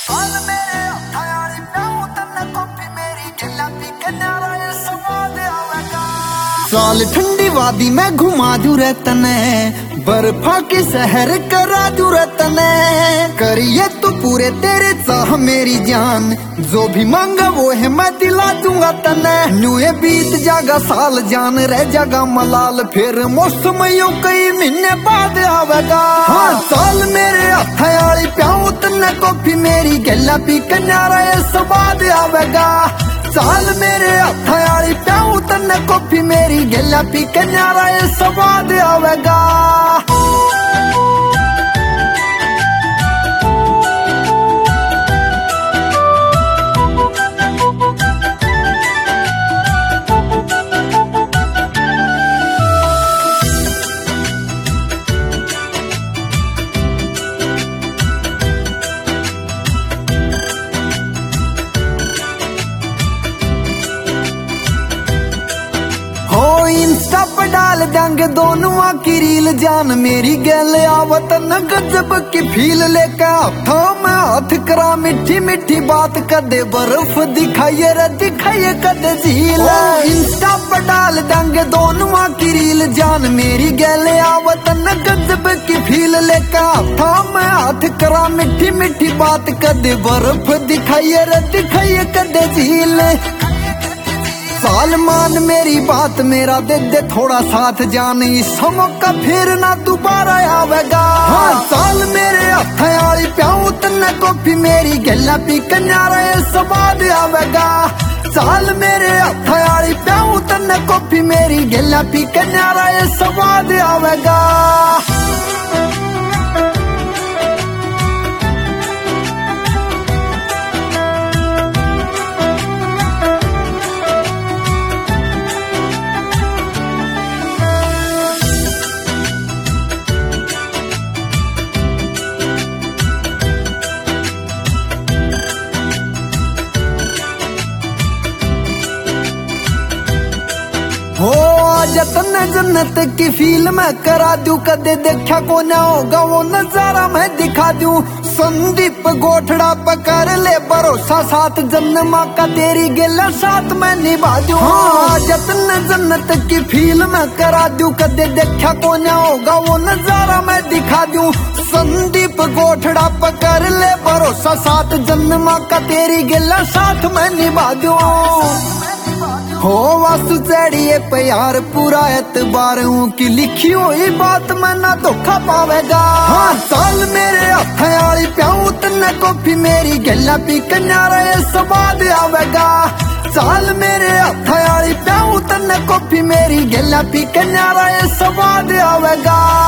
साल ठंडी वादी में घुमा दू रे तने, बर्फा के शहर करा दू रे तने। करिए तू पूरे तेरे चाह मेरी जान, जो भी मांगा वो है मैं दिला दूंगा तने। न्यूए बीत जागा साल जान रह जागा मलाल, फिर मौसम यूं कई महीने बाद आवेगा। हाँ साल मेरे हथ आली प्याऊ तने कॉफी मेरी गला पी कन्यारा स्वाद आवेगा। साल मेरे हथ आली प्याऊ तने कॉफी मेरी गला पी कन्यारा स्वाद आवेगा। इंस्टा पर डाल देंगे दोनों की रील, जान मेरी गैल आवत न गजब की फील। लेके हाथों में हाथ करा मीठी मीठी बात कर दे, बर्फ दिखाइए रे दिखाइए कदे झील। इंस्टा पर डाल देंगे दोनों की रील, जान मेरी गैल आवत न गजब की फील। लेके हाथों में हाथ करा मीठी मीठी बात कर दे, बर्फ दिखाइए रे दिखाइए कदे झील। साल मान मेरी बात मेरा दे दे थोड़ा साथ, जान इस मौका फिर ना दोबारा आवेगा। हाँ साल मेरे हथ आली प्याऊ तने कॉफी मेरी गला पी कन्यारा स्वाद आवेगा। साल मेरे हथ आली प्याऊ तने कॉफी मेरी गला पी कन्यारा स्वाद आवेगा। हो जतन जन्नत की फील मैं करा दूं, कदे देखा को ना होगा वो नजारा मैं दिखा दूं। संदीप गोठड़ा पकड़ ले भरोसा, साथ जन्मा का तेरी गिला साथ मैं निभा दूं। हाँ जतन जन्नत की फील मैं करा दूं, कदे देखा को ना होगा वो नजारा मैं दिखा दूं। संदीप गोठड़ा पकड़ ले भरोसा, साथ जन्मा का तेरी गिला साथ मैं निभा दूं। हो वासु चढ़िए प्यार पूरा एतबार हूँ की लिखी हुई बात मैं ना धोखा पावेगा। हाँ साल मेरे हथ आली प्याऊ तने कॉफी मेरी गला पी कन्यारा स्वाद आवेगा। साल मेरे हथ आली प्याऊ तने कॉफी मेरी गला पी कन्यारा स्वाद आवेगा।